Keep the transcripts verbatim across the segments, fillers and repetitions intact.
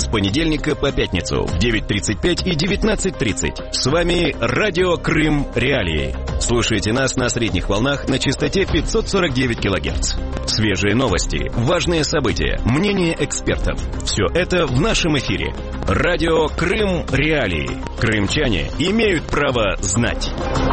с понедельника по пятницу в девять тридцать пять и девятнадцать тридцать. С вами Радио Крым Реалии. Слушайте нас на средних волнах на частоте пятьсот сорок девять килогерц. Свежие новости, важные события, мнения экспертов. Все это в нашем эфире. Радио Крым Реалии. Крымчане имеют право знать.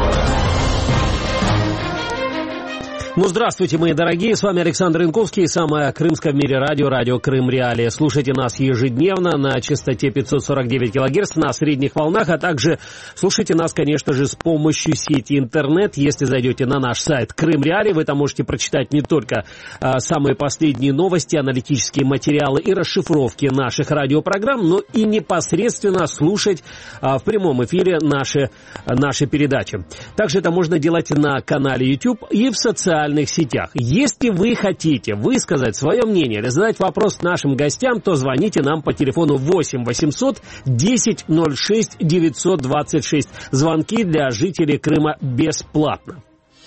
Ну, здравствуйте, мои дорогие, с вами Александр Янковский, самое крымское в мире радио, радио Крым Реалии. Слушайте нас ежедневно на частоте пятьсот сорок девять килогерц на средних волнах, а также слушайте нас, конечно же, с помощью сети интернет. Если зайдете на наш сайт Крым Реалии, вы там можете прочитать не только а, самые последние новости, аналитические материалы и расшифровки наших радиопрограмм, но и непосредственно слушать а, в прямом эфире наши, наши передачи. Также это можно делать на канале YouTube и в социальных сетях. Если вы хотите высказать свое мнение или задать вопрос нашим гостям, то звоните нам по телефону восемь восемьсот десять ноль шесть девятьсот двадцать шесть. Звонки для жителей Крыма бесплатно.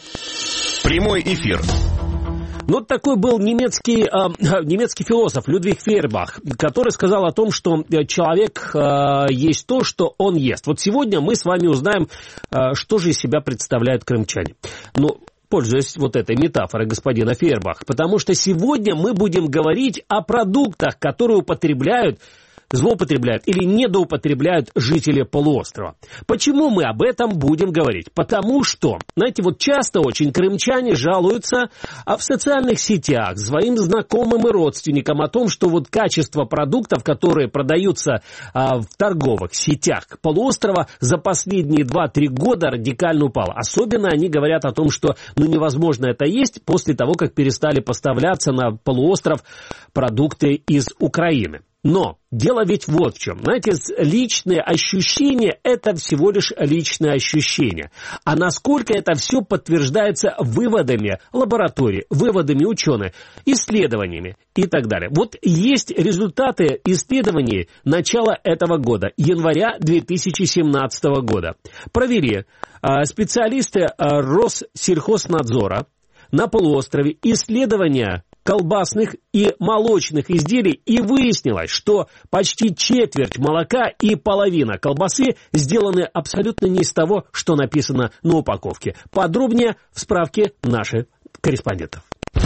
Прямой эфир. Ну, такой был немецкий, э, немецкий философ Людвиг Фейербах, который сказал о том, что человек э, есть то, что он ест. Вот сегодня мы с вами узнаем, э, что же из себя представляют крымчане. Ну, пользуясь вот этой метафорой господина Фейербаха, потому что сегодня мы будем говорить о продуктах, которые употребляют, злоупотребляют или недоупотребляют жители полуострова. Почему мы об этом будем говорить? Потому что, знаете, вот часто очень крымчане жалуются а в социальных сетях своим знакомым и родственникам о том, что вот качество продуктов, которые продаются а, в торговых сетях полуострова, за последние два-три года радикально упало. Особенно они говорят о том, что ну, невозможно это есть после того, как перестали поставляться на полуостров продукты из Украины. Но дело ведь вот в чем. Знаете, личные ощущения – это всего лишь личные ощущения. А насколько это все подтверждается выводами лаборатории, выводами ученых, исследованиями и так далее. Вот есть результаты исследований начала этого года, января две тысячи семнадцатого года. Провели специалисты Россельхознадзора на полуострове исследования колбасных и молочных изделий, и выяснилось, что почти четверть молока и половина колбасы сделаны абсолютно не из того, что написано на упаковке. Подробнее в справке наших корреспондентов.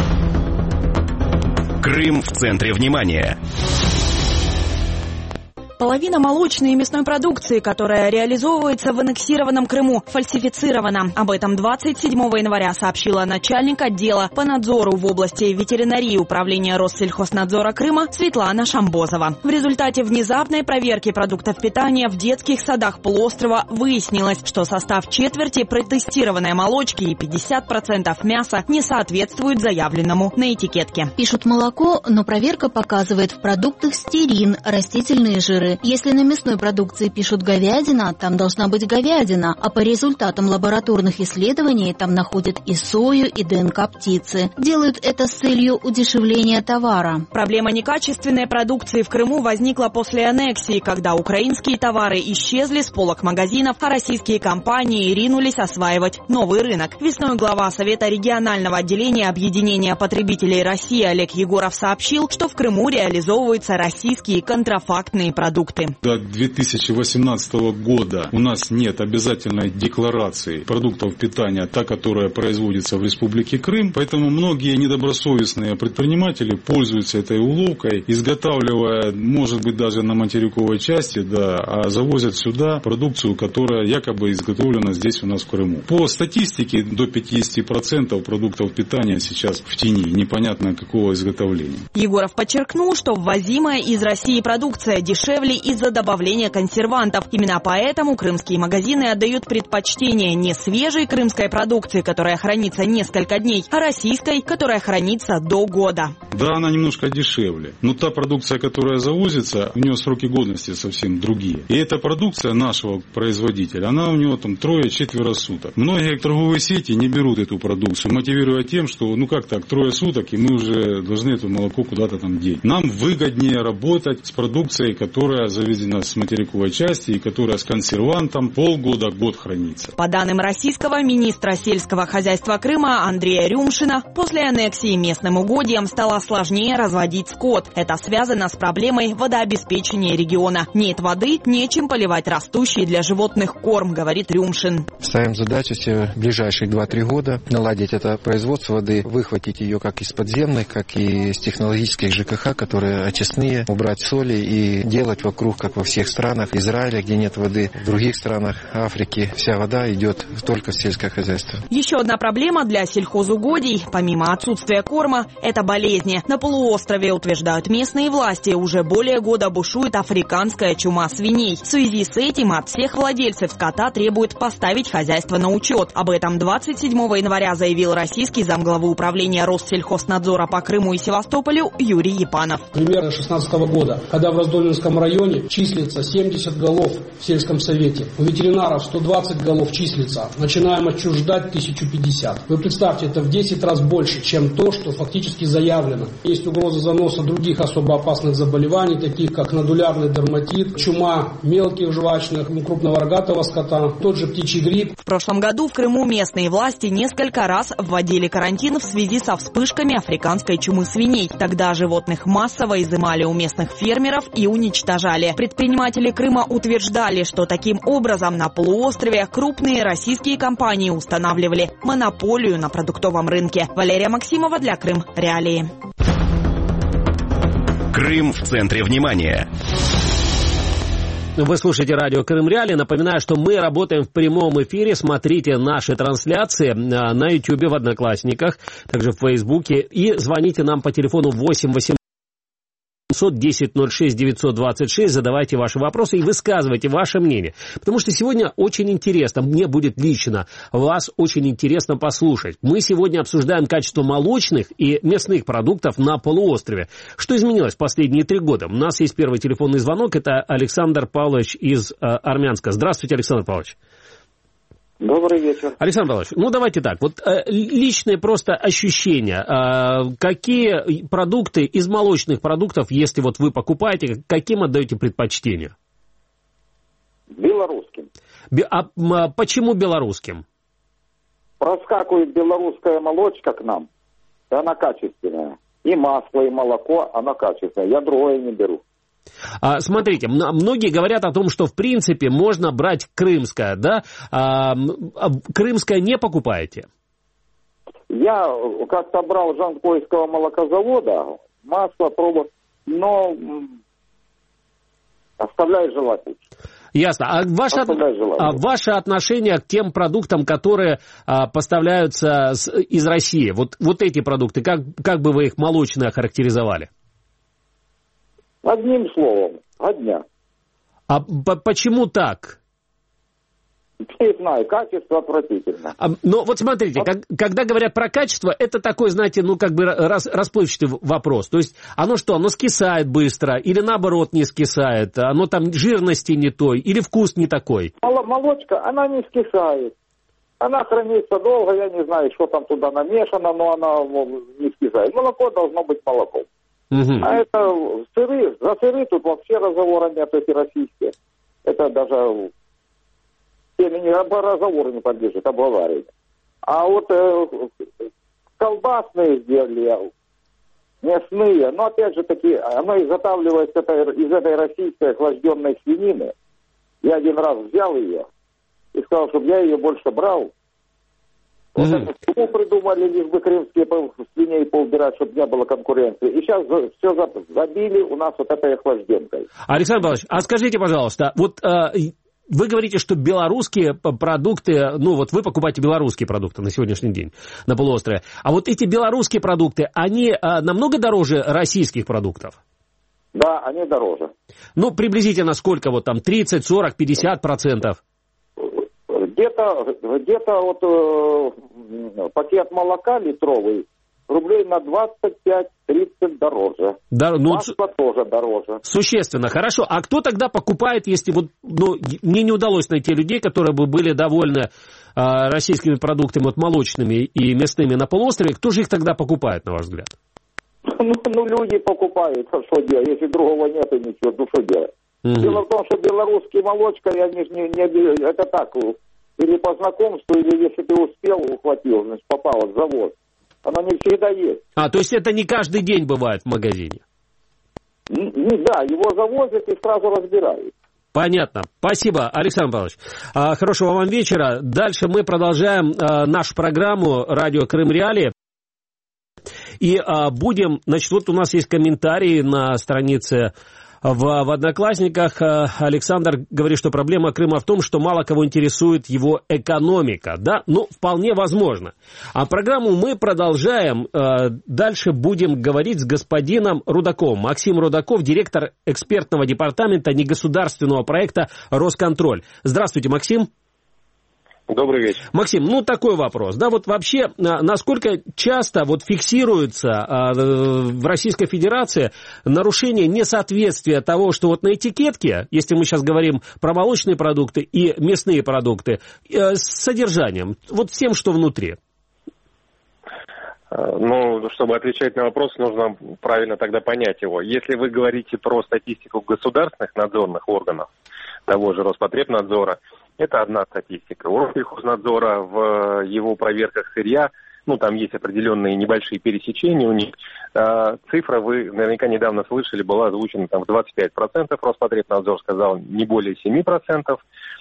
Крым в центре внимания. Половина молочной и мясной продукции, которая реализовывается в аннексированном Крыму, фальсифицирована. Об этом двадцать седьмого января сообщила начальник отдела по надзору в области ветеринарии Управления Россельхознадзора Крыма Светлана Шамбозова. В результате внезапной проверки продуктов питания в детских садах полуострова выяснилось, что состав четверти протестированной молочки и пятьдесят процентов мяса не соответствуют заявленному на этикетке. Пишут молоко, но проверка показывает в продуктах стирин, растительные жиры. Если на мясной продукции пишут говядина, там должна быть говядина, а по результатам лабораторных исследований там находят и сою, и ДНК птицы. Делают это с целью удешевления товара. Проблема некачественной продукции в Крыму возникла после аннексии, когда украинские товары исчезли с полок магазинов, а российские компании ринулись осваивать новый рынок. Весной глава Совета регионального отделения Объединения потребителей России Олег Егоров сообщил, что в Крыму реализовываются российские контрафактные продукты. До две тысячи восемнадцатого года у нас нет обязательной декларации продуктов питания, та, которая производится в Республике Крым, поэтому многие недобросовестные предприниматели пользуются этой уловкой, изготавливая, может быть, даже на материковой части, да, а завозят сюда продукцию, которая якобы изготовлена здесь у нас в Крыму. По статистике, до пятьдесят процентов продуктов питания сейчас в тени, непонятно какого изготовления. Егоров подчеркнул, что ввозимая из России продукция дешевле из-за добавления консервантов. Именно поэтому крымские магазины отдают предпочтение не свежей крымской продукции, которая хранится несколько дней, а российской, которая хранится до года. Да, она немножко дешевле, но та продукция, которая завозится, у нее сроки годности совсем другие. И эта продукция нашего производителя, она у него там трое-четверо суток. Многие торговые сети не берут эту продукцию, мотивируя тем, что ну как так, трое суток, и мы уже должны это молоко куда-то там деть. Нам выгоднее работать с продукцией, которая которая завезена с материковой части и которая с консервантом полгода, год хранится. По данным российского министра сельского хозяйства Крыма Андрея Рюмшина, после аннексии местным угодьям стало сложнее разводить скот. Это связано с проблемой водообеспечения региона. Нет воды, нечем поливать растущий для животных корм, говорит Рюмшин. Ставим задачу в ближайшие два-три года наладить это производство воды, выхватить ее как из подземных, как и из технологических ЖКХ, которые очистные, убрать соли и делать вокруг, как во всех странах Израиля, где нет воды, в других странах Африки вся вода идет только в сельское хозяйство. Еще одна проблема для сельхозугодий, помимо отсутствия корма, это болезни. На полуострове, утверждают местные власти, уже более года бушует африканская чума свиней. В связи с этим от всех владельцев скота требуют поставить хозяйство на учет. Об этом двадцать седьмого января заявил российский замглавы управления Россельхознадзора по Крыму и Севастополю Юрий Епанов. Примерно две тысячи шестнадцатого года, когда в Раздольнинском районе числится семьдесят голов в сельском совете, у ветеринаров сто двадцать голов числится, начинаем отчуждать тысячу пятьдесят. Вы представьте, это в десять раз больше, чем то, что фактически заявлено. Есть угроза заноса других особо опасных заболеваний, таких как нодулярный дерматит, чума мелких жвачных, крупного рогатого скота, тот же птичий грипп. В прошлом году в Крыму местные власти несколько раз вводили карантин в связи со вспышками африканской чумы свиней. Тогда животных массово изымали у местных фермеров и уничтожали. Предприниматели Крыма утверждали, что таким образом на полуострове крупные российские компании устанавливали монополию на продуктовом рынке. Валерия Максимова для Крым Реалии. Крым в центре внимания. Вы слушаете радио Крым Реалии. Напоминаю, что мы работаем в прямом эфире. Смотрите наши трансляции на Ютьюбе, в Одноклассниках, также в Фейсбуке. И звоните нам по телефону восемь восемьсот десять ноль шесть девятьсот двадцать шесть. Задавайте ваши вопросы и высказывайте ваше мнение. Потому что сегодня очень интересно, мне будет лично вас очень интересно послушать. Мы сегодня обсуждаем качество молочных и мясных продуктов на полуострове. Что изменилось в последние три года? У нас есть первый телефонный звонок. Это Александр Павлович из э, Армянска. Здравствуйте, Александр Павлович. Добрый вечер. Александр Павлович, ну давайте так, вот э, личные просто ощущения, э, какие продукты из молочных продуктов, если вот вы покупаете, каким отдаете предпочтение? Белорусским. Бе, а, а почему белорусским? Проскакивает белорусская молочка к нам, и она качественная. И масло, и молоко, она качественная. Я другое не беру. А, смотрите, многие говорят о том, что в принципе можно брать крымское, да? А, а крымское не покупаете? Я как-то брал Жанкойского молокозавода, масло пробовал, но оставляю желать лучше. Ясно. А ваше, а ваше отношение к тем продуктам, которые а, поставляются с, из России, вот, вот эти продукты, как, как бы вы их молочные охарактеризовали? Одним словом, одня. А по- почему так? Не знаю, качество отвратительно. А, но вот смотрите, как, когда говорят про качество, это такой, знаете, ну как бы рас, расплывчатый вопрос. То есть оно что, оно скисает быстро или наоборот не скисает? Оно там жирности не той или вкус не такой? Молочка, она не скисает. Она хранится долго, я не знаю, что там туда намешано, но она не скисает. Молоко должно быть молоком. Uh-huh. А это сыры, за сыры тут вообще разговора нет, эти российские. Это даже темени разговора не подлежит, обговаривать. А вот э, колбасные изделия, мясные, но опять же таки, оно изготавливается это, из этой российской охлажденной свинины. Я один раз взял ее и сказал, чтобы я ее больше брал. Вот mm-hmm. это почему придумали, лишь бы крымские свиней поубирать, чтобы не было конкуренции. И сейчас все забили у нас вот этой охлажденкой. Александр Павлович, а скажите, пожалуйста, вот э, вы говорите, что белорусские продукты, ну вот вы покупаете белорусские продукты на сегодняшний день на полуострове, а вот эти белорусские продукты, они э, намного дороже российских продуктов? Да, они дороже. Ну, приблизительно сколько вот там, тридцать, сорок, пятьдесят процентов? Где-то, где-то вот э, пакет молока литровый рублей на двадцать пять тридцать дороже. Да, ну, масло с... тоже дороже. Существенно. Хорошо. А кто тогда покупает, если вот, ну, мне не удалось найти людей, которые бы были довольны э, российскими продуктами, вот молочными и мясными на полуострове, кто же их тогда покупает, на ваш взгляд? Ну, ну люди покупают, что делать, если другого нет и ничего, ну что делать? Mm-hmm. Дело в том, что белорусские молочка, я не, не, не, это так, или по знакомству, или если ты успел, ухватил, значит, попало в завод. Оно не всегда есть. А, то есть это не каждый день бывает в магазине? Не, не, да, его завозят и сразу разбирают. Понятно. Спасибо, Александр Павлович. А, хорошего вам вечера. Дальше мы продолжаем а, нашу программу «Радио Крым Реалии». И а, будем, значит, вот у нас есть комментарии на странице в, в Одноклассниках. Александр говорит, что проблема Крыма в том, что мало кого интересует его экономика. Да, ну, вполне возможно. А программу мы продолжаем. Дальше будем говорить с господином Рудаковым. Максим Рудаков, директор экспертного департамента негосударственного проекта «Росконтроль». Здравствуйте, Максим. Добрый вечер. Максим, ну такой вопрос, да, вот вообще, насколько часто вот фиксируется в Российской Федерации нарушение несоответствия того, что вот на этикетке, если мы сейчас говорим про молочные продукты и мясные продукты, с содержанием, вот всем, что внутри? Ну, чтобы отвечать на вопрос, нужно правильно тогда понять его. Если вы говорите про статистику государственных надзорных органов, того же Роспотребнадзора, это одна статистика. У Россельхознадзора в его проверках сырья, ну, там есть определенные небольшие пересечения у них. А, цифра, вы наверняка недавно слышали, была озвучена там в двадцать пять процентов. Роспотребнадзор сказал не более семь процентов.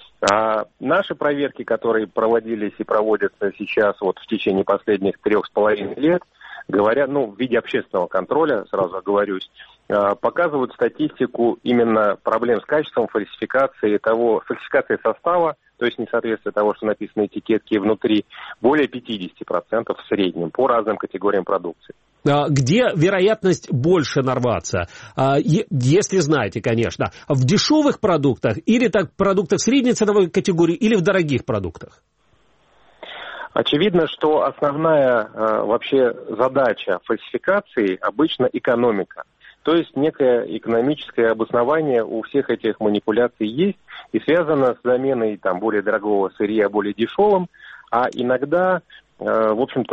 А наши проверки, которые проводились и проводятся сейчас вот в течение последних трех с половиной лет, говорят, ну, в виде общественного контроля, сразу оговорюсь, показывают статистику именно проблем с качеством фальсификации того, фальсификации состава, то есть несоответствие того, что написано на этикетке внутри, более пятьдесят процентов в среднем по разным категориям продукции. Где вероятность больше нарваться? Если знаете, конечно. В дешевых продуктах или так продуктах средней ценовой категории, или в дорогих продуктах? Очевидно, что основная вообще задача фальсификации обычно экономика. То есть некое экономическое обоснование у всех этих манипуляций есть и связано с заменой там, более дорогого сырья более дешевым, а иногда, э, в общем-то,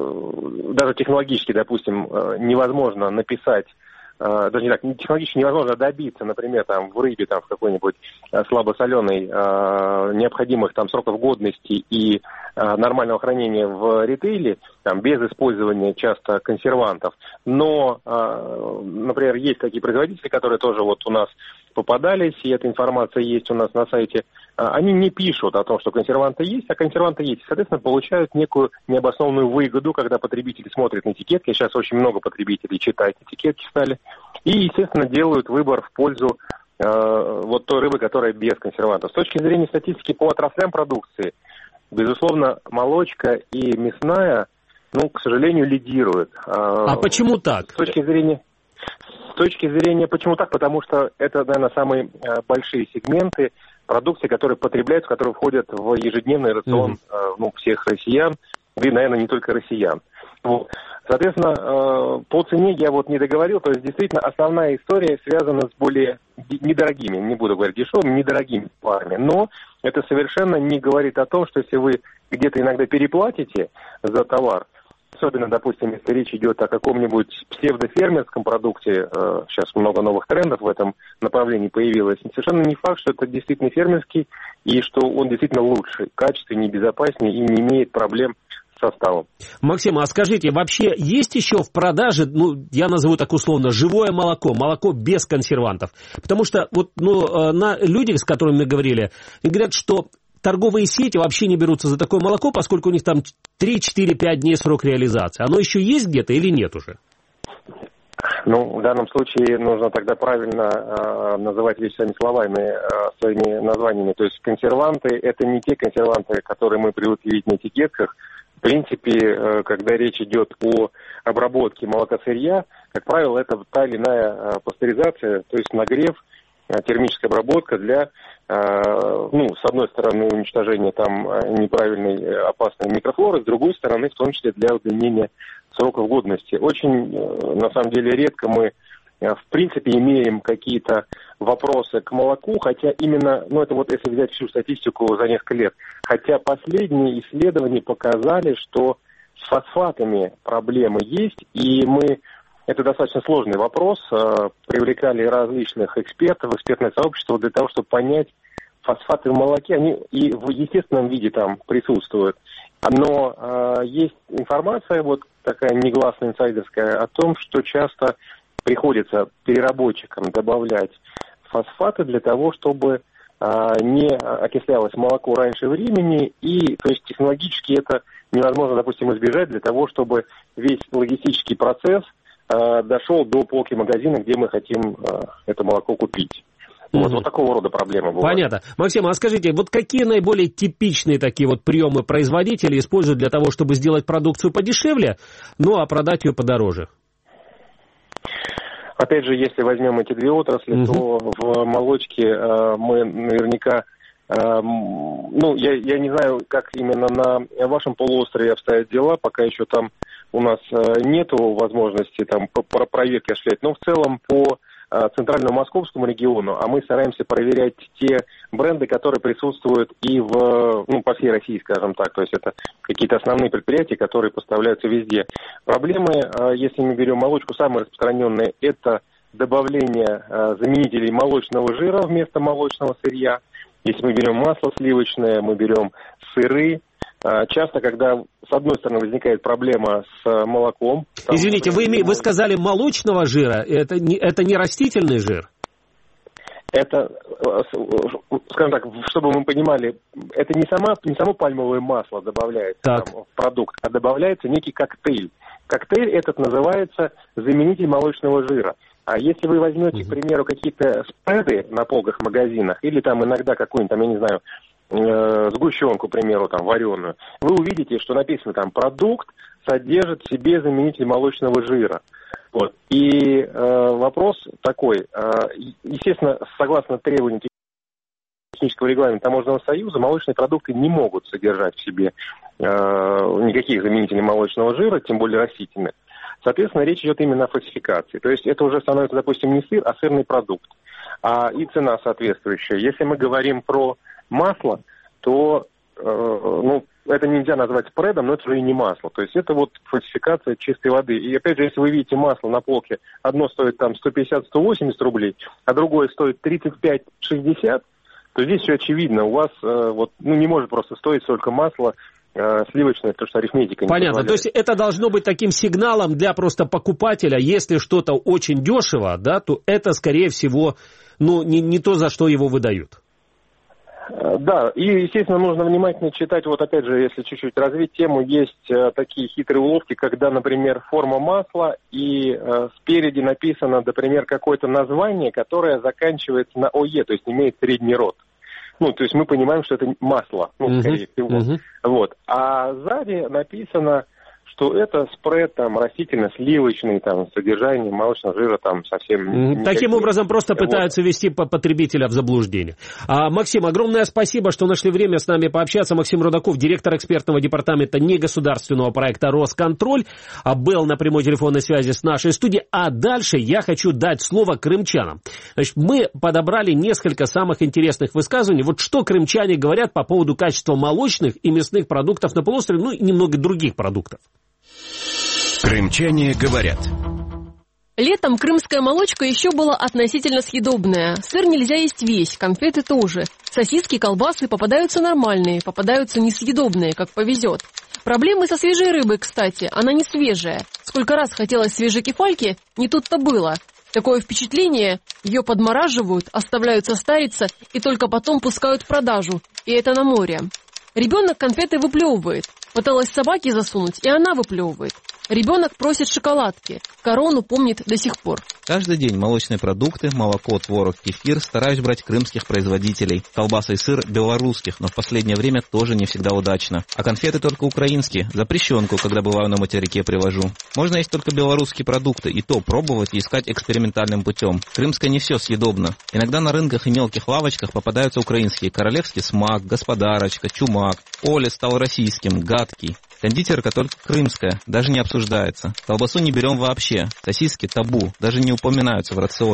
э, даже технологически, допустим, э, невозможно написать, э, даже не так, технологически невозможно добиться, например, там, в рыбе, там, в какой-нибудь э, слабосоленой э, необходимых там, сроков годности и э, нормального хранения в ритейле, там, без использования часто консервантов. Но, э, например, есть такие производители, которые тоже вот у нас попадались, и эта информация есть у нас на сайте, э, они не пишут о том, что консерванты есть, а консерванты есть. Соответственно, получают некую необоснованную выгоду, когда потребители смотрят на этикетки. Сейчас очень много потребителей читают этикетки стали. И, естественно, делают выбор в пользу э, вот той рыбы, которая без консервантов. С точки зрения статистики по отраслям продукции, безусловно, молочка и мясная, ну, к сожалению, лидируют. А почему так? С точки зрения, с точки зрения, почему так? Потому что это, наверное, самые большие сегменты продукции, которые потребляются, которые входят в ежедневный рацион mm-hmm. ну, всех россиян, и, наверное, не только россиян. Вот. Соответственно, по цене я вот не договорил, то есть действительно основная история связана с более недорогими, не буду говорить дешевыми, недорогими товарами, но это совершенно не говорит о том, что если вы где-то иногда переплатите за товар, особенно, допустим, если речь идет о каком-нибудь псевдофермерском продукте, сейчас много новых трендов в этом направлении появилось, совершенно не факт, что это действительно фермерский и что он действительно лучше, качественнее, безопаснее и не имеет проблем составом. Максим, а скажите, вообще есть еще в продаже, ну, я назову так условно, живое молоко, молоко без консервантов? Потому что вот, ну, на люди, с которыми мы говорили, говорят, что торговые сети вообще не берутся за такое молоко, поскольку у них там три-четыре-пять дней срок реализации. Оно еще есть где-то или нет уже? Ну, в данном случае нужно тогда правильно э, называть вещи своими словами, э, своими названиями. То есть консерванты – это не те консерванты, которые мы привыкли видеть на этикетках. В принципе, э, когда речь идет о обработке молокосырья, как правило, это та или иная э, пастеризация, то есть нагрев, э, термическая обработка для, э, ну, с одной стороны, уничтожения там неправильной э, опасной микрофлоры, с другой стороны, в том числе для удлинения сроков годности. Очень, на самом деле, редко мы, в принципе, имеем какие-то вопросы к молоку, хотя именно, ну, это вот если взять всю статистику за несколько лет, хотя последние исследования показали, что с фосфатами проблемы есть, и мы это достаточно сложный вопрос. Привлекали различных экспертов, экспертное сообщество для того, чтобы понять, фосфаты в молоке, они и в естественном виде там присутствуют. Но э, есть информация, вот такая негласная, инсайдерская, о том, что часто приходится переработчикам добавлять фосфаты для того, чтобы э, не окислялось молоко раньше времени. И, то есть, технологически это невозможно, допустим, избежать для того, чтобы весь логистический процесс э, дошел до полки магазина, где мы хотим э, это молоко купить. Вот, mm-hmm. вот такого рода проблемы бывают. Понятно. Максим, а скажите, вот какие наиболее типичные такие вот приемы производители используют для того, чтобы сделать продукцию подешевле, ну а продать ее подороже? Опять же, если возьмем эти две отрасли, mm-hmm. то в молочке э, мы наверняка, э, ну, я, я не знаю, как именно на вашем полуострове обстоят дела, пока еще там у нас э, нету возможности там про проверки осуществлять, но в целом по центральному московскому региону, а мы стараемся проверять те бренды, которые присутствуют и в, ну, по всей России, скажем так, то есть это какие-то основные предприятия, которые поставляются везде. Проблемы, если мы берем молочку, самые распространенные, это добавление заменителей молочного жира вместо молочного сырья. Если мы берем масло сливочное, мы берем сыры. Часто, когда, с одной стороны, возникает проблема с молоком... Там, Извините, вы, вы сказали молочного жира, это не, это не растительный жир? Это, скажем так, чтобы мы понимали, это не, сама, не само пальмовое масло добавляется там, в продукт, а добавляется некий коктейль. Коктейль этот называется заменитель молочного жира. А если вы возьмете, uh-huh. к примеру, какие-то спреды на полках в магазинах, или там иногда какую-нибудь, там, я не знаю, сгущенку, к примеру, там, вареную, вы увидите, что написано там «продукт содержит в себе заменитель молочного жира». Вот. И э, вопрос такой, э, естественно, согласно требованиям технического регламента Таможенного союза, молочные продукты не могут содержать в себе э, никаких заменителей молочного жира, тем более растительных. Соответственно, речь идет именно о фальсификации. То есть это уже становится, допустим, не сыр, а сырный продукт. А, и цена соответствующая. Если мы говорим про масло, то э, ну, это нельзя назвать спредом, но это уже и не масло. То есть это вот фальсификация чистой воды. И опять же, если вы видите масло на полке, одно стоит там сто пятьдесят - сто восемьдесят рублей, а другое стоит тридцать пять - шестьдесят, то здесь все очевидно. У вас э, вот, ну, не может просто стоить столько масла э, сливочное, потому что арифметика не Понятно. позволяет. То есть это должно быть таким сигналом для просто покупателя. Если что-то очень дешево, да, то это, скорее всего, ну, не, не то, за что его выдают. Да, и, естественно, нужно внимательно читать, вот опять же, если чуть-чуть развить тему, есть э, такие хитрые уловки, когда, например, форма масла, и э, спереди написано, например, какое-то название, которое заканчивается на ОЕ, то есть имеет средний род. Ну, то есть мы понимаем, что это масло, ну, uh-huh. скорее всего. Uh-huh. Вот. А сзади написано, что это спред там растительно-сливочный, там, содержание молочного жира там совсем... Mm, таким образом просто вот. Пытаются ввести потребителя в заблуждение. А, Максим, огромное спасибо, что нашли время с нами пообщаться. Максим Рудаков, директор экспертного департамента негосударственного проекта «Росконтроль», был на прямой телефонной связи с нашей студией. А дальше я хочу дать слово крымчанам. Значит, мы подобрали несколько самых интересных высказываний. Вот что крымчане говорят по поводу качества молочных и мясных продуктов на полуострове, ну и немного других продуктов. Крымчане говорят. Летом крымская молочка еще была относительно съедобная. Сыр нельзя есть весь, конфеты тоже. Сосиски, колбасы попадаются нормальные, попадаются несъедобные, как повезет. Проблемы со свежей рыбой, кстати, она не свежая. Сколько раз хотелось свежей кефальки, не тут-то было. Такое впечатление, ее подмораживают, оставляют состариться и только потом пускают в продажу. И это на море. Ребенок конфеты выплевывает. Пыталась собаке засунуть, и она выплевывает. Ребенок просит шоколадки. Корону помнит до сих пор. Каждый день молочные продукты, молоко, творог, кефир стараюсь брать крымских производителей. Колбаса и сыр белорусских, но в последнее время тоже не всегда удачно. А конфеты только украинские. Запрещенку, когда бываю на материке, привожу. Можно есть только белорусские продукты, и то пробовать и искать экспериментальным путем. Крымское не все съедобно. Иногда на рынках и мелких лавочках попадаются украинские: королевский смак, господарочка, чумак. Оля стал российским, гадкий. Кондитерка только крымская, даже не обсуждается. Колбасу не берем вообще. Сосиски табу, даже не упоминаются в рационе.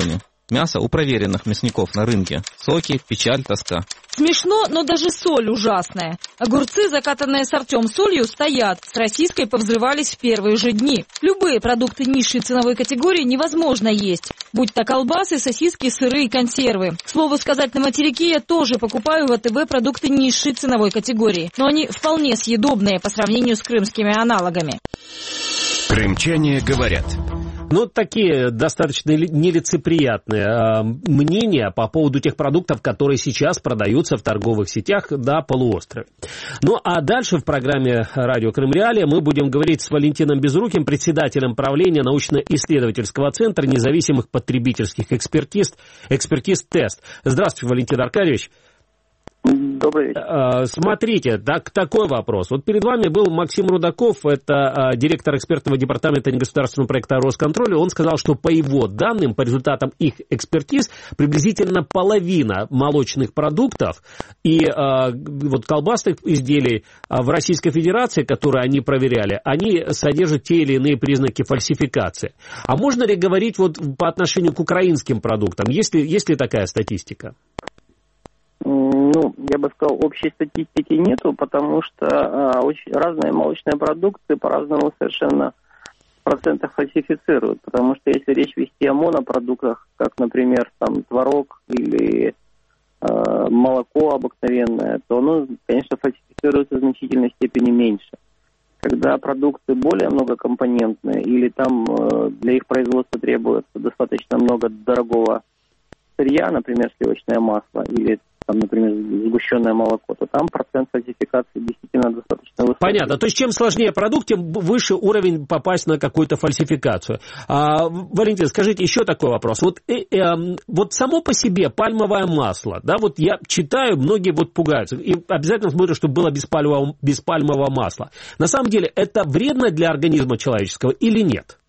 Мясо у проверенных мясников на рынке. Соки, печаль, тоска. Смешно, но даже соль ужасная. Огурцы, закатанные сортем солью, стоят. С российской повзрывались в первые же дни. Любые продукты низшей ценовой категории невозможно есть. Будь то колбасы, сосиски, сыры и консервы. К слову сказать, на материке я тоже покупаю в АТБ продукты низшей ценовой категории. Но они вполне съедобные по сравнению с крымскими аналогами. Крымчане говорят. Ну, такие достаточно нелицеприятные э, мнения по поводу тех продуктов, которые сейчас продаются в торговых сетях на полуострове. Ну, а дальше в программе «Радио Крым Реалии» мы будем говорить с Валентином Безруким, председателем правления научно-исследовательского центра независимых потребительских экспертиз, экспертиз «Тест». Здравствуйте, Валентин Аркадьевич. Добрый вечер. Смотрите, так, такой вопрос. Вот перед вами был Максим Рудаков, это директор экспертного департамента негосударственного проекта Росконтроля. Он сказал, что по его данным, по результатам их экспертиз, приблизительно половина молочных продуктов и а, вот колбасных изделий в Российской Федерации, которые они проверяли, они содержат те или иные признаки фальсификации. А можно ли говорить вот по отношению к украинским продуктам? Есть ли, есть ли такая статистика? Ну, я бы сказал, общей статистики нету, потому что а, очень разные молочные продукты по-разному совершенно в процентах фальсифицируют. Потому что если речь вести о монопродуктах, как, например, там творог или а, молоко обыкновенное, то оно, конечно, фальсифицируется в значительной степени меньше. Когда продукты более многокомпонентные или там а, для их производства требуется достаточно много дорогого сырья, например, сливочное масло или там, например, сгущенное молоко, то там процент фальсификации действительно достаточно высокий. Понятно. То есть, чем сложнее продукт, тем выше уровень попасть на какую-то фальсификацию. А, Валентин, скажите еще такой вопрос. Вот, э, э, вот само по себе пальмовое масло, да, вот я читаю, многие вот пугаются, и обязательно смотрят, чтобы было без пальмового, без пальмового масла. На самом деле, это вредно для организма человеческого или нет?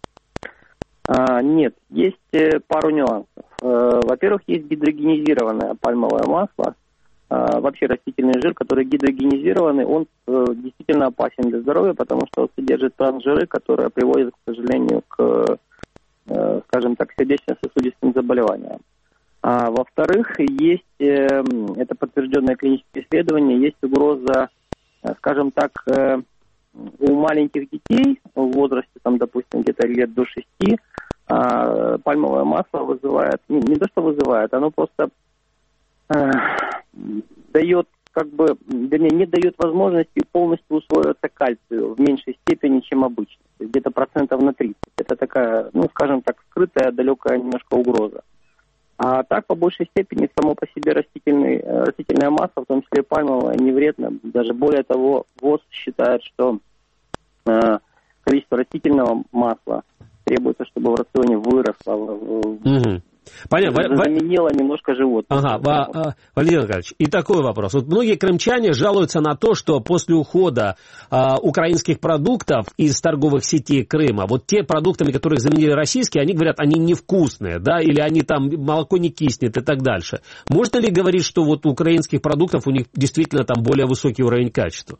А, нет, есть э, пару нюансов. Э, во-первых, есть гидрогенизированное пальмовое масло, э, вообще растительный жир, который гидрогенизированный, он э, действительно опасен для здоровья, потому что он содержит трансжиры, которые приводят, к сожалению, к, э, скажем так, сердечно-сосудистым заболеваниям. А во-вторых, есть, э, это подтвержденное клиническое исследование, есть угроза, э, скажем так, э, у маленьких детей в возрасте, там, допустим, где-то лет до шести, а, пальмовое масло вызывает, не, не то что вызывает, оно просто а, дает, как бы, вернее, не дает возможности полностью усвоиться кальцию в меньшей степени, чем обычно. То есть где-то процентов на тридцать. Это такая, ну, скажем так, скрытая, далекая немножко угроза. А так, по большей степени, само по себе растительный, растительное масло, в том числе пальмовое, не вредно. Даже более того, ВОЗ считает, что э, количество растительного масла требуется, чтобы в рационе выросло. Угу. Понятно. Заменило немножко животных. Ага, Валерий Николаевич, и такой вопрос. Вот многие крымчане жалуются на то, что после ухода а, украинских продуктов из торговых сетей Крыма, вот те продуктами, которые заменили российские, они говорят, они невкусные, да, или они там, молоко не киснет и так дальше. Можно ли говорить, что вот у украинских продуктов у них действительно там более высокий уровень качества?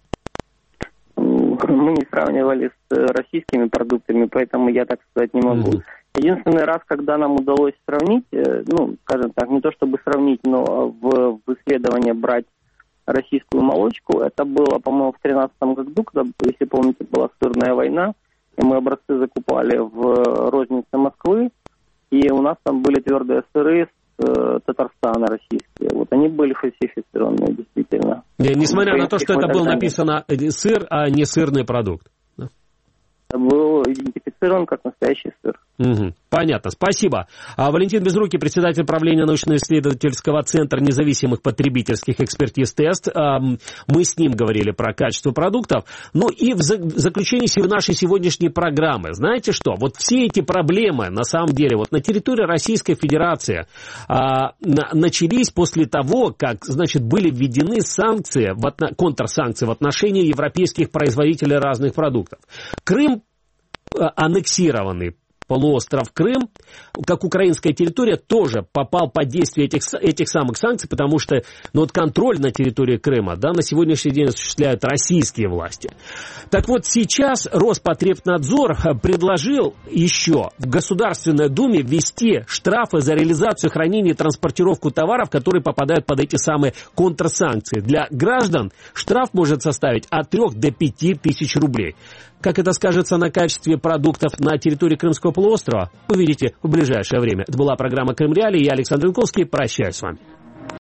Мы не сравнивали с российскими продуктами, поэтому я так сказать не могу. Mm-hmm. Единственный раз, когда нам удалось сравнить, ну, скажем так, не то чтобы сравнить, но в, в исследование брать российскую молочку, это было, по-моему, в тринадцатом году, когда, если помните, была сырная война, и мы образцы закупали в рознице Москвы, и у нас там были твердые сыры с э, Татарстана российские. Вот они были фальсифицированные, действительно. Не, несмотря на то, что это было написано сыр, а не сырный продукт. Был идентифицирован как настоящий сыр. Угу. Понятно, спасибо. А Валентин Безрукий, председатель правления научно-исследовательского центра независимых потребительских экспертиз «Тест». Мы с ним говорили про качество продуктов. Ну и в заключении нашей сегодняшней программы, знаете что, вот все эти проблемы, на самом деле, вот на территории Российской Федерации а, на, начались после того, как, значит, были введены санкции, в отно... контрсанкции в отношении европейских производителей разных продуктов. Крым аннексированный полуостров Крым, как украинская территория, тоже попал под действие этих, этих самых санкций, потому что ну, вот контроль на территории Крыма да, на сегодняшний день осуществляют российские власти. Так вот, сейчас Роспотребнадзор предложил еще в Государственной Думе ввести штрафы за реализацию, хранение и транспортировку товаров, которые попадают под эти самые контрсанкции. Для граждан штраф может составить от трёх до пяти тысяч рублей. Как это скажется на качестве продуктов на территории Крымского полуострова, увидите в ближайшее время. Это была программа «Крым Реалии». Я Александр Янковский. Прощаюсь с вами.